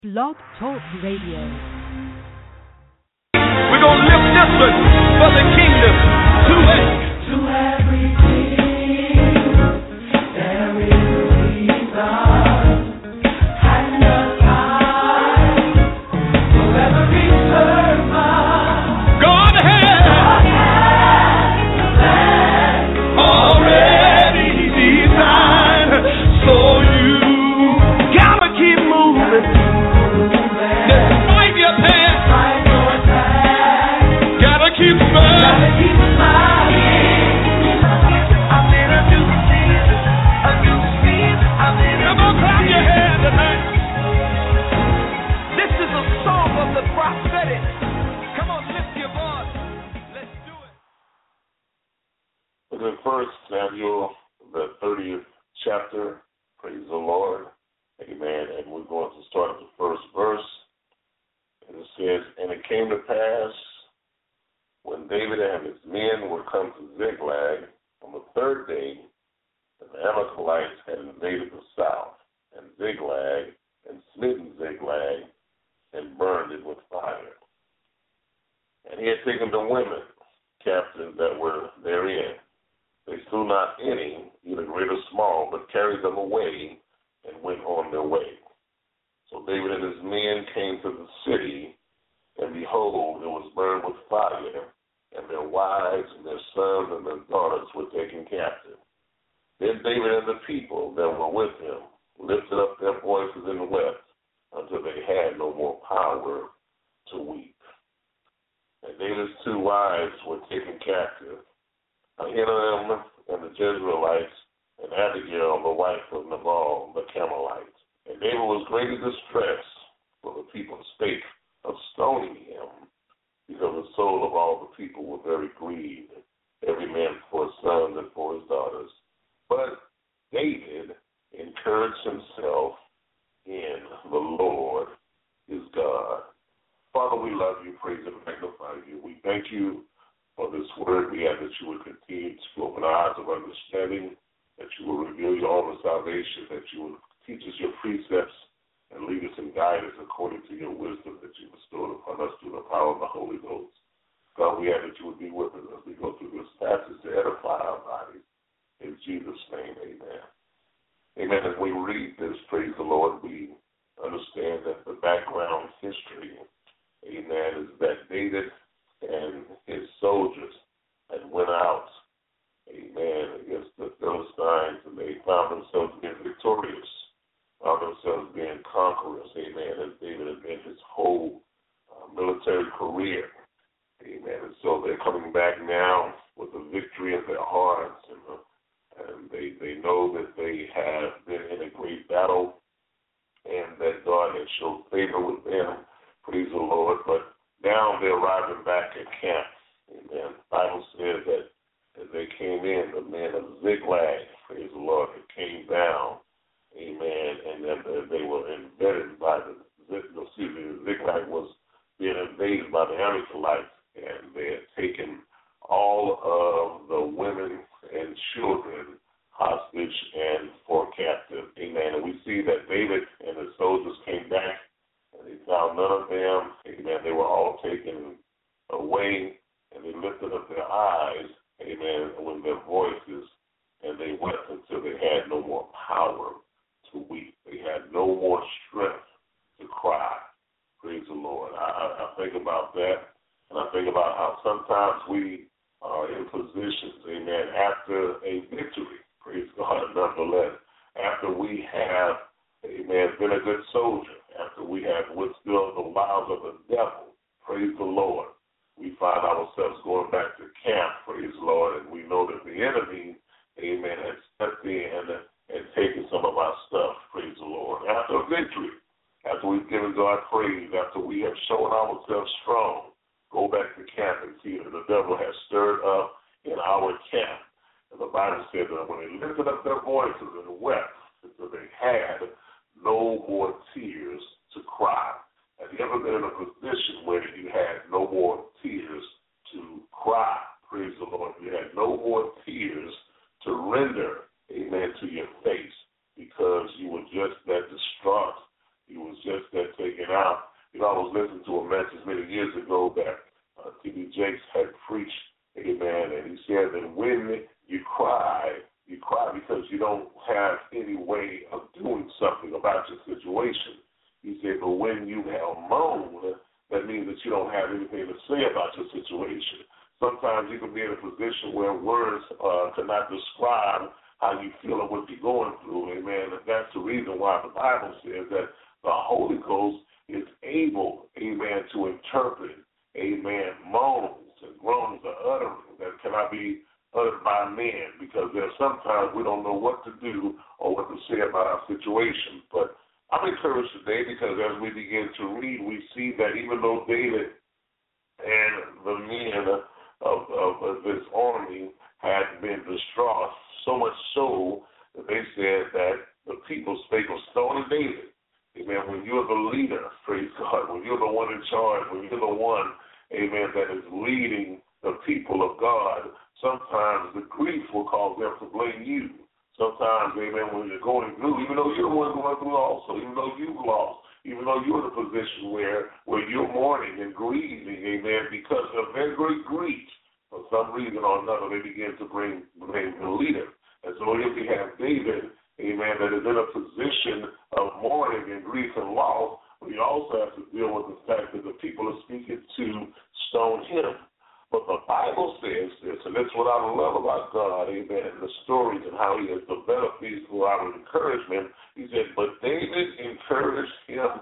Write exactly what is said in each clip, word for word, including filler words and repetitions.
Blog Talk Radio. We're going to lift this one for the kingdom. To it. To every king, there is a reason and a time for every purpose. God has, God has a plan already designed. So you gotta keep moving. Despite your past, gotta keep smiling. I'm in a new season, a new season. I'm in a Come on, clap your hands tonight. This is a song of the prophetic. Come on, lift your voice. Let's do it. The first Samuel, the thirtieth chapter. Praise the Lord. Amen. And we're going to start at the first verse. And it says, and it came to pass, when David and his men were come to Ziklag on the third day, and the Amalekites had invaded the south, and Ziklag, and smitten Ziklag, and burned it with fire. And he had taken the women captives that were therein. They slew not any, either great or small, but carried them away, and went on their way. So David and his men came to the city, and behold, it was burned with fire, and their wives and their sons and their daughters were taken captive. Then David and the people that were with him lifted up their voices and wept until they had no more power to weep. And David's two wives were taken captive, Ahinoam and the Jezreelites, and Abigail, the wife of Nabal, the Carmelite. And David was greatly distressed, for the people spake of stoning him, because the soul of all the people were very grieved, every man for his sons and for his daughters. But David encouraged himself in the Lord his God. Father, we love you, praise and magnify you. We thank you for this word. We ask that you would continue to open our eyes of understanding, that you will reveal your own salvation, that you will teach us your precepts and lead us and guide us according to your wisdom that you bestowed upon us through the power of the Holy Ghost. God, we ask that you would be with us as we go through this passage to edify our bodies. In Jesus' name, amen. Amen. As we read this, praise the Lord, we understand that the background history, amen, is that David and his soldiers had went out, amen, against the Philistines, and they found themselves being victorious, found themselves being conquerors, amen, as David had been his whole uh, military career, amen. And so they're coming back now with a victory in their hearts, and, uh, and they, they know that they have been in a great battle, and that God has showed favor with them, praise the Lord. But now they're arriving back at camp, amen. The Bible says that as they came in, the men of Ziklag, praise the Lord, they came down, amen, and then they were embedded by the, excuse me, Ziklag was being invaded by the Amalekites, and they had taken all of the women and children hostage and for captive, amen. And we see that David and his soldiers came back, and they found none of them, amen. They were all taken away, and they lifted up their eyes, amen, with their voices, and they wept until they had no more power to weep. They had no more strength to cry. Praise the Lord. I, I, I think about that, and I think about how sometimes we are in positions, amen, after a victory, praise God, nonetheless, after we have, amen, been a good soldier, after we have withstood the wiles of the devil, praise the Lord, we find ourselves going back to camp, praise the Lord, and we know that the enemy, amen, has stepped in and, and taken some of our stuff, praise the Lord. After a victory, after we've given God praise, after we have shown ourselves strong, go back to camp and see that the devil has stirred up in our camp. And the Bible said that when they lifted up their voices and wept, until they had no more tears to cry. Have you ever been in a position where you had no more tears to cry? Praise the Lord. You had no more tears to render, amen, to your face because you were just that distraught. You was just that taken Now, you know, I was listening to a message many years ago that uh, T D Jakes had preached, amen, and he said that when you cry, you cry because you don't have any way of doing something about your situation. He said, but when you have moaned, that means that you don't have anything to say about your situation. Sometimes you can be in a position where words uh, cannot describe how you feel and what you're going through, amen. And that's the reason why the Bible says that the Holy Ghost is able, amen, to interpret, amen, moans and groans or utterings that cannot be uttered by men, because there's sometimes we don't know what to do or what to say about our situation. But I'm encouraged today because as we begin to read, we see that even though David and the men of, of, of this army had been distraught, so much so that they said that the people spake of stoning David. Amen. When you're the leader, praise God, when you're the one in charge, when you're the one, amen, that is leading the people of God, sometimes the grief will cause them to blame you. Sometimes, amen, when you're going through, even though you're the one going through also, even though you've lost, even though you're in a position where, where you're mourning and grieving, amen, because of their great grief, for some reason or another, they begin to bring blame the leader. And so if we have David, amen, that is in a position of mourning and grief and loss, we also have to deal with the fact that the people are speaking to stone him. But the Bible says this, and that's what I love about God, amen, the stories and how he has developed these through our encouragement. He said, but David encouraged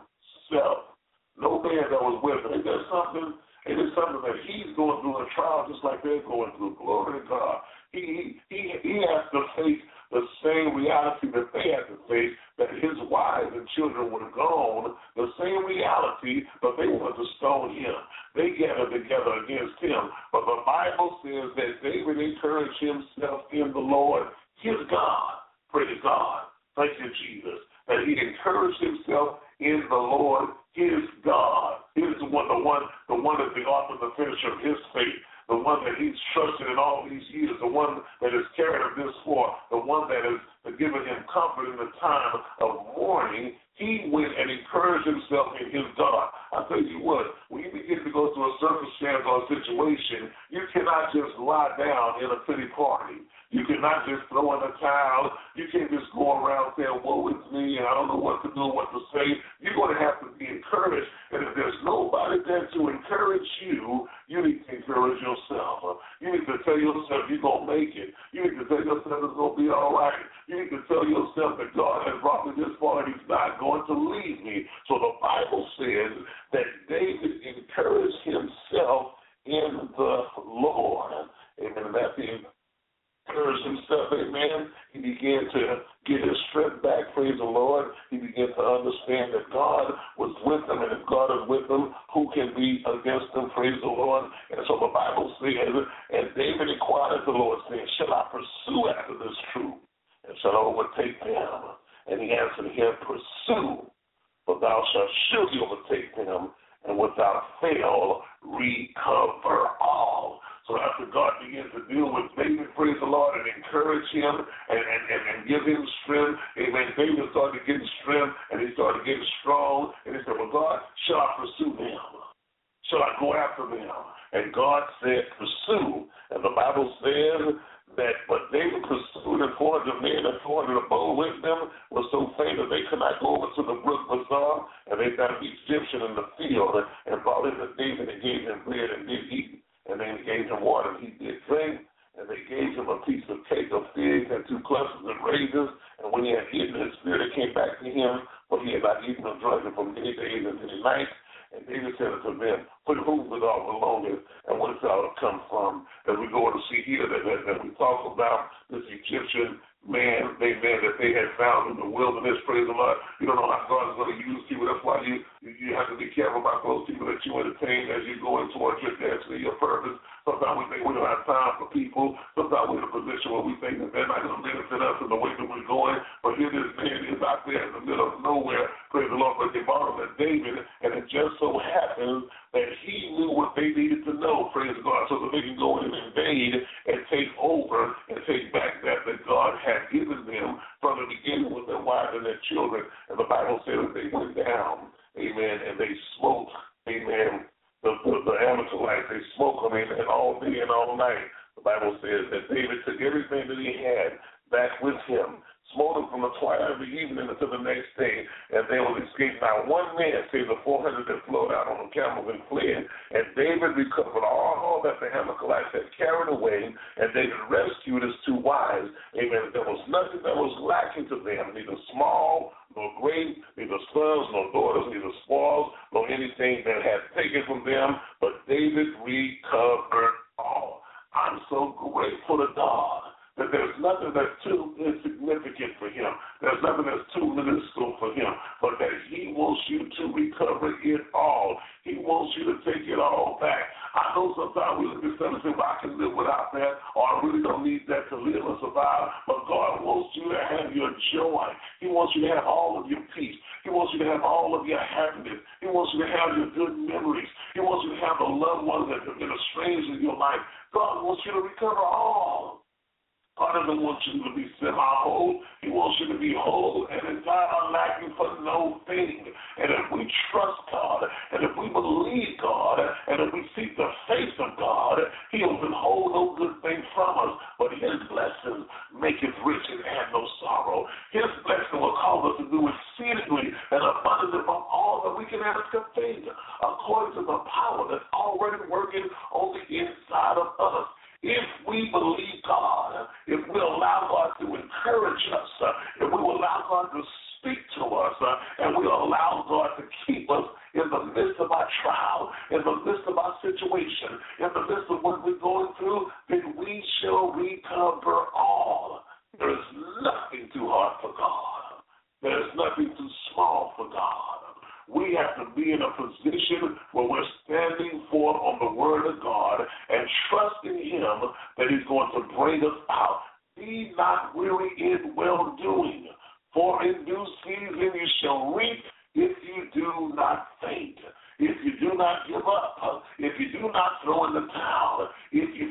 himself. No man that was with him. Ain't there something, ain't there something that he's going through a trial just like they're going through? Glory to God. He, he, he has to face the same reality that they had to face, that his wives and children were gone, the same reality, but they wanted to stone him. They gathered together against him. But the Bible says that David encouraged himself in the Lord, his God. Praise God. Thank you, Jesus. That he encouraged himself in the Lord, his God. He is the one, the one, the one that's the author and the finisher of his faith. The one that he's trusted in all these years, the one that has carried him this far, the one that has given him comfort in the time of mourning, he went and encouraged himself in his God. I tell you what, when you begin to go through a circumstance or a situation, you cannot just lie down in a pity party. You cannot just throw in a towel. You can't just go around saying, woe is me, and I don't know what to do, what to say. You're going to have to be encouraged. And if there's nobody there to encourage you, you need to encourage yourself. You need to tell yourself you're going to make it. You need to tell yourself it's going to be all right. You need to tell yourself that God has brought me this far and he's not going to leave me. So the Bible says that David encouraged himself in the Lord. Amen. That being encouraged himself, amen. He began to get his strength back, praise the Lord. He began to understand that God was with him, and if God is with him, who can be against him, praise the Lord. And so the Bible says, and David inquired of the Lord, saying, shall I pursue after this truth, and shall I overtake them? And he answered him, pursue, for thou shalt surely overtake them, and without fail recover all. So after God began to deal with David, praise the Lord, and encourage him and, and, and, and give him strength, amen, David started getting strength, and he started getting strong, and he said, well, God, shall I pursue them? Shall I go after them? And God said, pursue. And the Bible says that, but David pursued, and four hundred men and four hundred abode with them were so faint that they could not go over to the brook Bazar, and they found the Egyptian in the field, and, and brought him to David and gave him bread and did eat. And they gave him water, and he did drink. And they gave him a piece of cake of figs and two clusters of raisins. And when he had eaten, his spirit came back to him, for he had not eaten or drunk for many days and many nights. And David said unto them, put whom was all belongeth, and whence thou come from. As we go to see here that, that, that we talk about this Egyptian man, they man that they had found in the wilderness, praise the Lord. You don't know how God is going to use people. That's why you, you, you have to be careful about those people that you entertain as you go towards your destiny, your purpose. Sometimes we think we don't have time for people. Sometimes we're in a position where we think that they're not going to benefit us in the way that we're going. But here this man is out there in the middle of nowhere, praise the Lord, but they brought him to David, and it just so happens that he knew what they needed to know, praise God, so that they can go in and invade and take over and take back that that God had given them from the beginning with their wives and their children. And the Bible says that they went down amen, and they smote, amen, the, the, the Amalekites. They smoke them, amen, all day and all night. The Bible says that David took everything that he had back with him, smote them from the twilight of the evening until the next day, and they would escape. Not one man save the four hundred that flowed out on the camels and fled. And David recovered all that the Amalekites had carried away, and David rescued his two wives. Amen. There was nothing that was lacking to them, neither small nor great, neither sons nor daughters, neither spoils nor anything that had taken from them, but David recovered all. I'm so grateful to God that there's nothing that's too insignificant for him. There's nothing that's too minuscule for him, but that he wants you to recover it all. He wants you to take it all back. I know sometimes we look at stuff and say, well, I can live without that, or I really don't need that to live or survive, but God wants you to have your joy. He wants you to have all of your peace. He wants you to have all of your happiness. He wants you to have your good memories. He wants you to have the loved ones that have been estranged in your life. God wants you to recover all. God doesn't want you to be semi-whole. He wants you to be whole and entire, lacking for no thing. And if we trust God, and if we believe God, and if we seek the face of God, he'll withhold no good thing from us. But his blessings make it rich and add no sorrow. His blessing will cause us to do exceedingly and abundantly above all that we can ask or think, according to the power that's already working on the inside of us. If we believe God, if we allow God to encourage us, uh, if we allow God to speak to us, uh, and we allow God to keep us in the midst of our trial, in the midst of our situation, in the midst of what we're going through, then we shall recover all. There is nothing too hard for God. There is nothing too small for God. We have to be in a position where we're standing forth on the word of God and trusting him that he's going to bring us out. Be not weary in well-doing, for in due season you shall reap if you do not faint, if you do not give up, if you do not throw in the towel, if you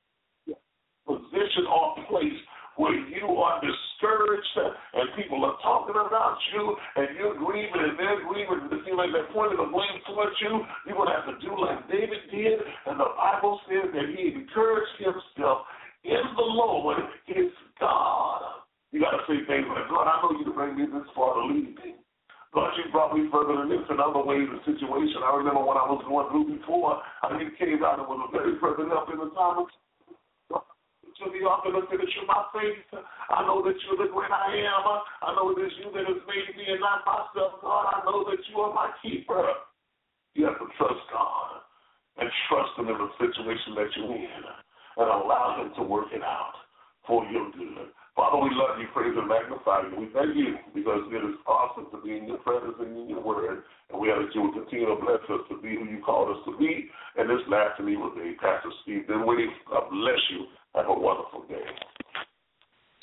position or place where you are discouraged and people are talking about you and you're grieving and they're grieving and it seems like they're pointing the blame towards you, you're going to have to do like David did. And the Bible says that he encouraged himself in the Lord, his God. You got to say things like, God, I know you to bring me this far to lead me. God, you brought me further than this in other ways of situation. I remember when I was going through before, I think it came out and was a very further up in the time of to the author and finish of my faith. I know that you're the great I am. I know that it's you that has made me and not myself, God. I know that you are my keeper. You have to trust God and trust him in the situation that you're in and allow him to work it out for your good. Father, we love you, praise and magnify you. We thank you because it is awesome to be in your presence and in your word. And we ask that you will continue to bless us to be who you called us to be. And this last and evil day, Pastor Steve Dinwiddie, God bless you. Have a wonderful day.